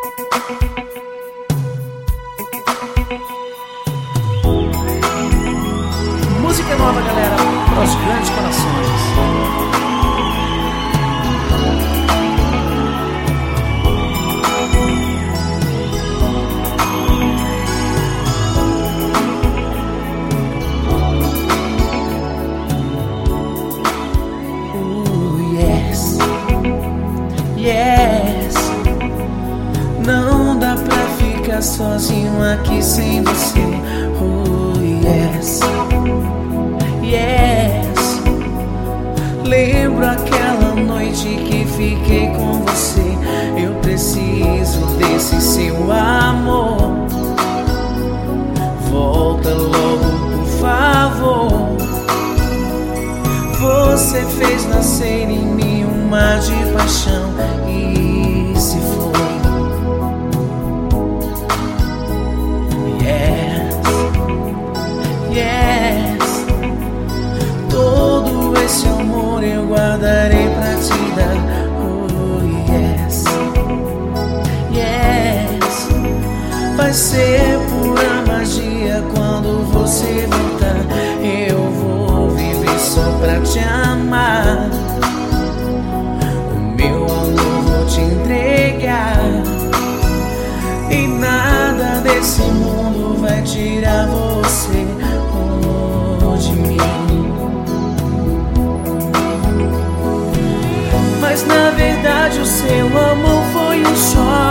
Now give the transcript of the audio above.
Música nova, galera, para os grandes corações. Yes, não dá pra ficar sozinho aqui sem você. Oh yes, yes. Lembro aquela noite que fiquei com você. Eu preciso desse seu amor. Volta logo, por favor. Você fez nascer em mim um mar de paixão e se foi. Yes, yes. Todo esse amor eu guardarei pra te dar. Oh yes, yes. Vai ser pura magia quando você voltar. Eu vou viver só pra te amar. O meu amor vou te entregar. E nada desse mundo vai tirar você de mim. Mas na verdade o seu amor foi um choque.